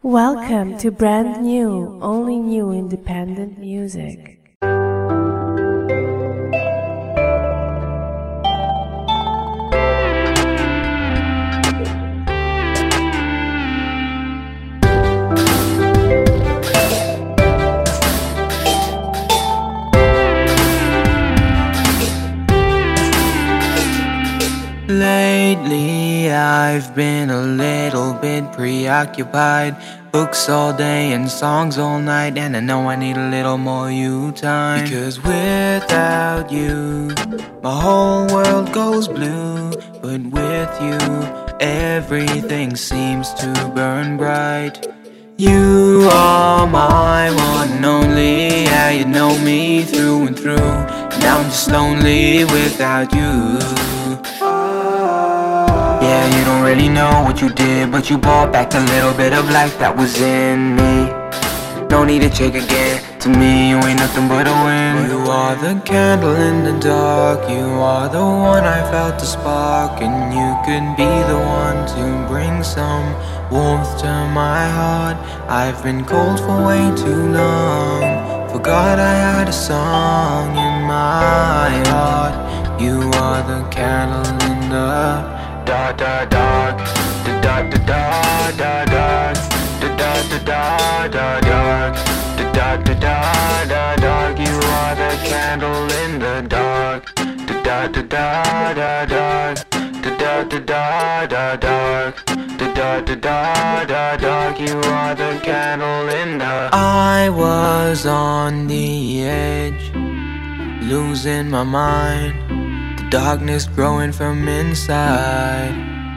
Welcome to brand new, only new independent music. Lately, I've been a little bit preoccupied. Books all day and songs all night, and I know I need a little more you time. Because without you, my whole world goes blue. But with you, everything seems to burn bright. You are my one and only. Yeah, you know me through and through. Now I'm just lonely without you. Yeah, you don't really know what you did, but you brought back the little bit of life that was in me. No need to check again. To me, you ain't nothing but a win. You are the candle in the dark. You are the one I felt the spark. And you could be the one to bring some warmth to my heart. I've been cold for way too long. Forgot I had a song in my heart. You are the candle in the dark, dark, dark, the dark, the dark, dark, dark, the dark, the dark, dark, dark, the dark, the dark, dark, dark. You are the candle in the dark, the dark, the dark, dark, dark, the dark, the dark, dark, dark, the dark, the dark, dark, dark. You are the candle in the. I was on the edge, losing my mind. Darkness growing from inside,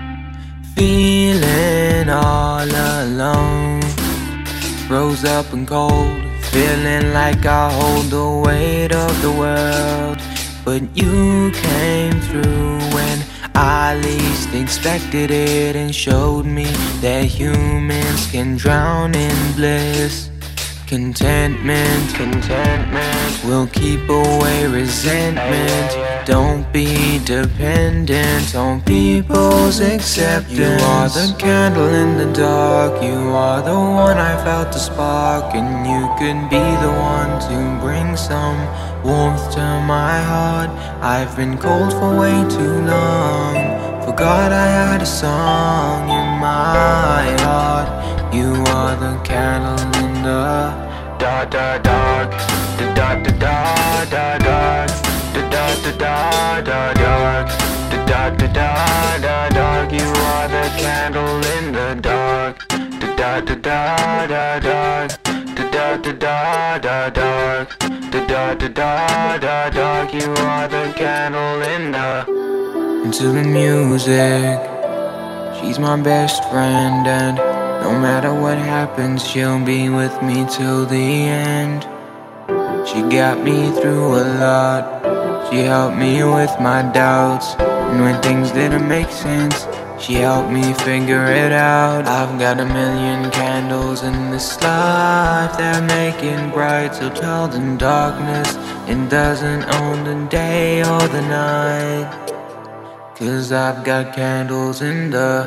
feeling all alone. Rose up and cold, feeling like I hold the weight of the world. But you came through when I least expected it, and showed me that humans can drown in bliss. Contentment, contentment will keep away resentment. Don't be dependent on people's acceptance. You are the candle in the dark. You are the one I felt the spark. And you could be the one to bring some warmth to my heart. I've been cold for way too long. Forgot I had a song in my heart. You are the candle in the dark, dark, dark, the dark, the dark, dark, dark, the dark, the dark, dark, dark, the dark, the dark, dark, dark. You are the candle in the dark, the dark, the dark, dark, dark, the dark, the dark, dark, dark, the dark, the dark, dark, dark. You are the candle in the. Into the music, she's my best friend, and no matter what happens, she'll be with me till the end. She got me through a lot. She helped me with my doubts. And when things didn't make sense, she helped me figure it out. I've got a million candles in this life that make it bright. So tell the darkness it doesn't own the day or the night. 'Cause I've got candles in the.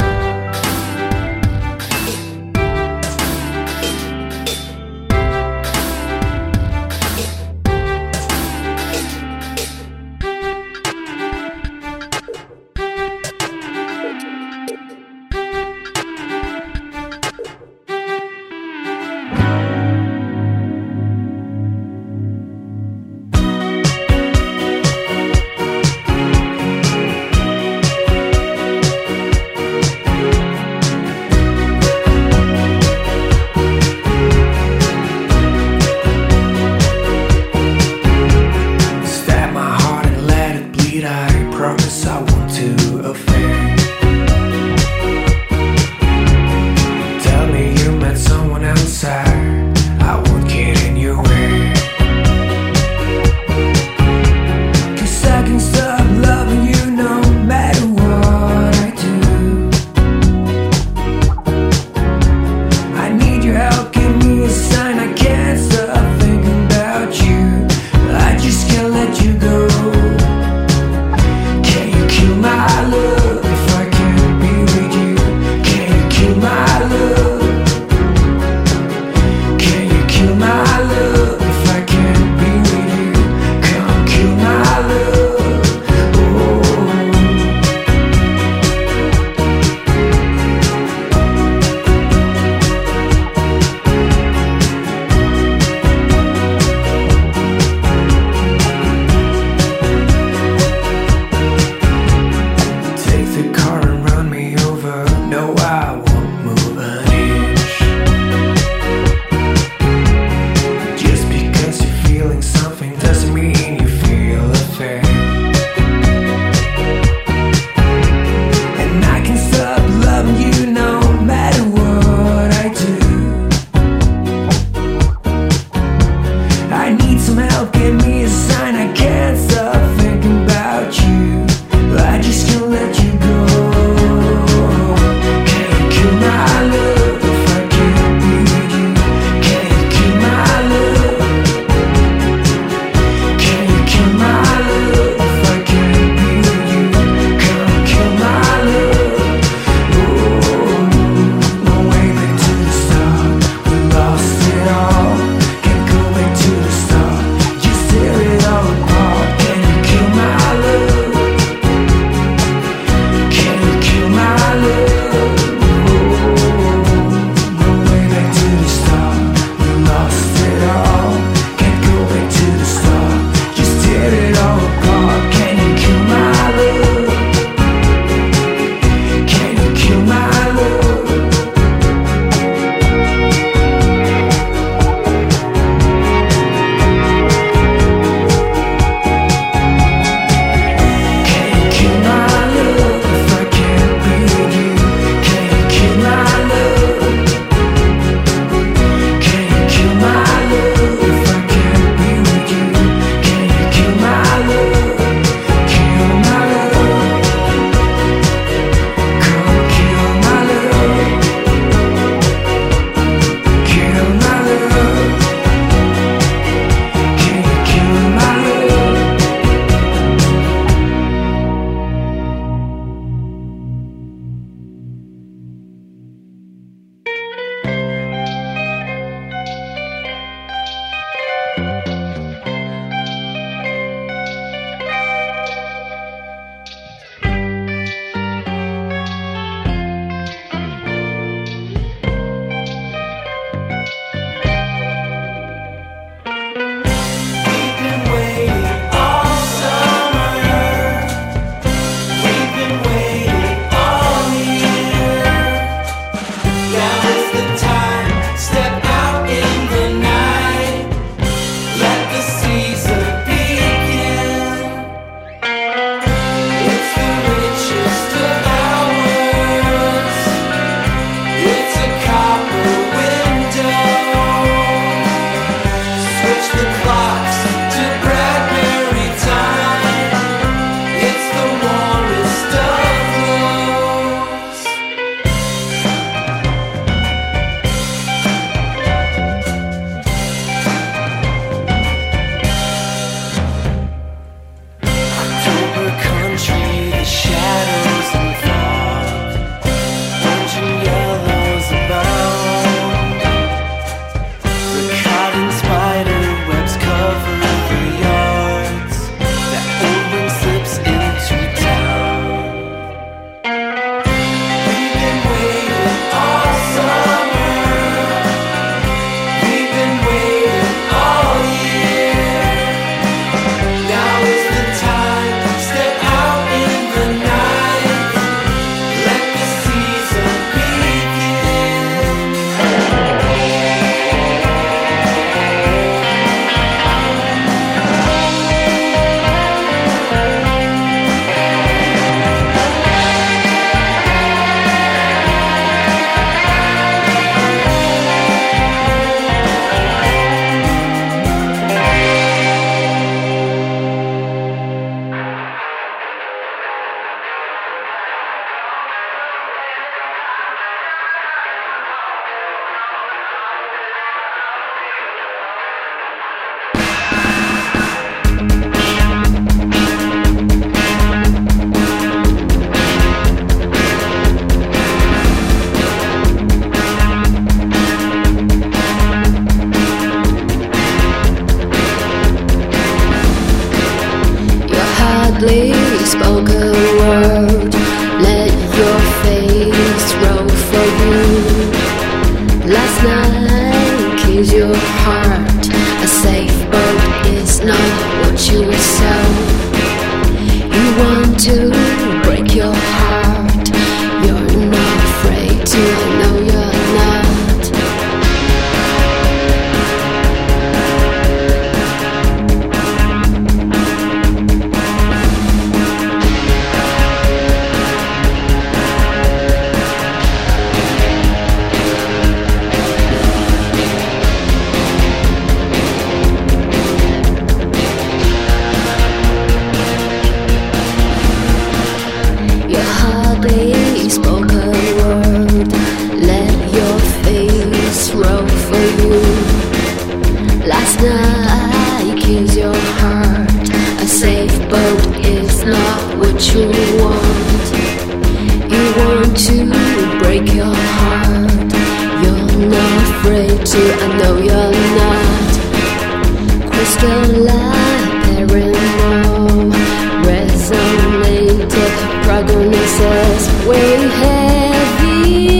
you, I know you're not crystal light, paranoid, resonated, prognosis way heavy,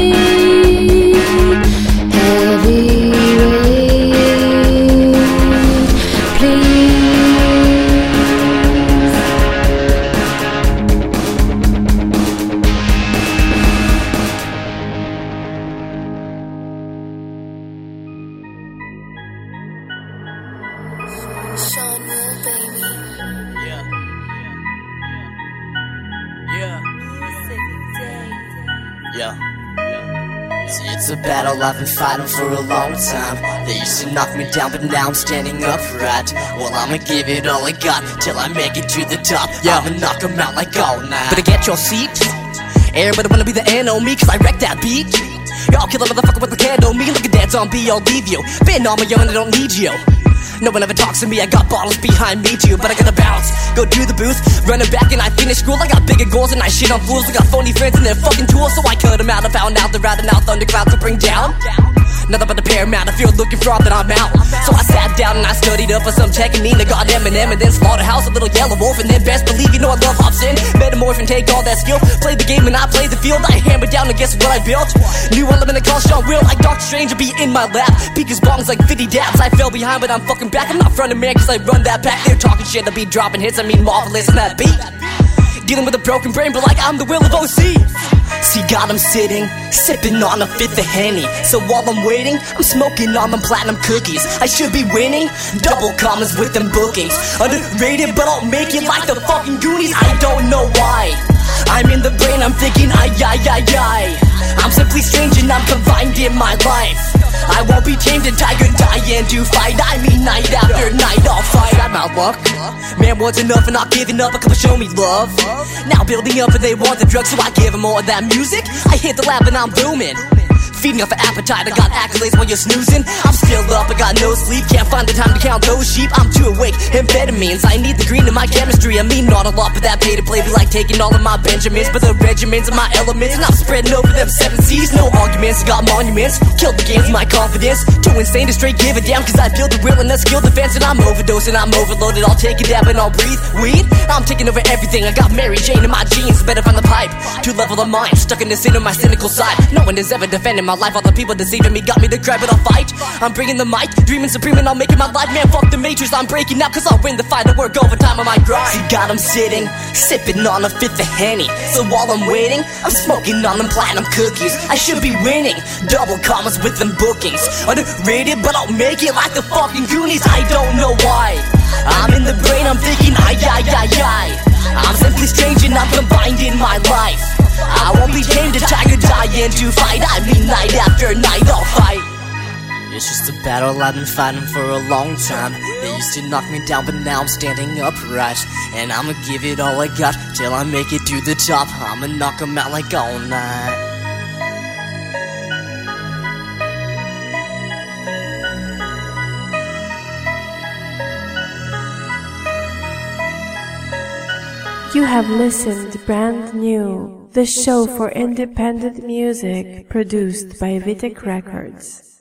heavy weight, please. Sean Will, baby. Yeah. Yeah. Music day. Yeah. See, it's a battle I've been fighting for a long time. They used to knock me down, but now I'm standing upright. Well, I'ma give it all I got till I make it to the top. I'ma knock 'em out like all night. Better get your seat. Everybody wanna be the end on me, cause I wreck that beat. Y'all kill a motherfucker with a can on me, like a dead zombie, I'll leave you. Been on my own, I don't need you. No one ever talks to me, I got bottles behind me too. But I gotta bounce, go to the booth, running back and I finish school. I got bigger goals and I shit on fools. I got phony friends and their fucking tools. So I cut them out, I found out they're routing out thunderclouds to bring down. Nothing but the paramount, if you're looking fraud then I'm out. So I sat down and I studied up for some technique. I got Eminem and then Slaughterhouse, a little Yellow Wolf. And then best believe you know I love Hobson. Metamorph and take all that skill. Play the game and I play the field. I hammer down and guess what I built? New element I call Sean Will, like Dr. Strange will be in my lap. Peek his bongs like 50 dabs. I fell behind but I'm fucking back. I'm not frontin' man cause I run that pack. They're talking shit, I be dropping hits, I mean marvelous on that beat. Dealing with a broken brain but like I'm the will of OC. See, got him sitting, sipping on a fifth of Henny. So while I'm waiting, I'm smoking on them platinum cookies. I should be winning, double commas with them bookings. Underrated, but I'll make it like the fucking Goonies. I don't know why, I'm in the brain, I'm thinking, ay. I'm simply strange and I'm confined in my life. I won't be tamed and tiger, die and do fight. I mean night after night, I'll fight. I'm out luck, man was enough and not giving up. A couple show me love, now building up and they want the drugs. So I give them more of that music, I hit the lab and I'm booming. Feeding off an appetite, I got accolades while you're snoozing. I'm still up, I got no sleep, can't find the time to count those sheep. I'm too awake, amphetamines, I need the green in my chemistry. I mean not a lot, but that pay to play be like taking all of my Benjamins. But the regiments of my elements, and I'm spreading over them 7 seas. No arguments, I got monuments, killed the games with my confidence. Too insane to straight give a damn, cause I build the will and the skill defense. And I'm overdosing, I'm overloaded, I'll take a dab and I'll breathe weed. I'm taking over everything, I got Mary Jane in my jeans. Better find the pipe, to level the mind, stuck in the sin of my cynical side. No one has ever defended my life, all the people deceiving me got me to grab it, I'll fight. I'm bringing the mic, dreaming supreme and I'll make it my life. Man, fuck the matrix, I'm breaking out cause I'll win the fight. I work overtime on my grind. See, got him sitting, sipping on a fifth of Henny. So while I'm waiting, I'm smoking on them platinum cookies. I should be winning, double commas with them bookings. Underrated, but I'll make it like the fucking Goonies. I don't know why, I'm in the brain, I'm thinking, ay. I'm simply strange and I'm combined in my life. I won't be tamed, a tiger, die and to fight. I mean night after night, I'll fight. It's just a battle I've been fighting for a long time. They used to knock me down, but now I'm standing upright. And I'ma give it all I got till I make it to the top. I'ma knock 'em out like all night. You have listened Brand New, the show for independent music produced by Vitek Records.